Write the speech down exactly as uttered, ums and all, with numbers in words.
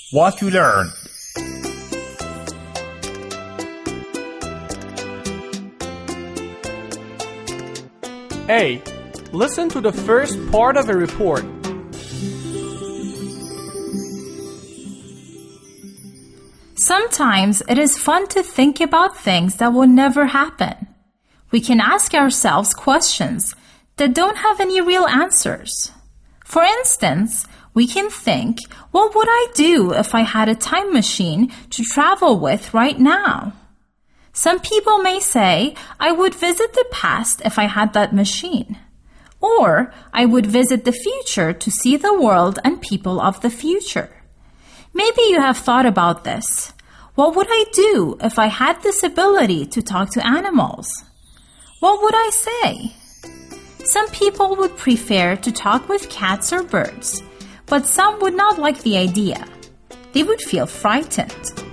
What you learned. A. Listen to the first part of a report. Sometimes it is fun to think about things that will never happen. We can ask ourselves questions that don't have any real answers. For instance, we can think, what would I do if I had a time machine to travel with right now? Some people may say, I would visit the past if I had that machine. Or, I would visit the future to see the world and people of the future. Maybe you have thought about this. What would I do if I had this ability to talk to animals? What would I say? Some people would prefer to talk with cats or birds, but some would not like the idea. They would feel frightened.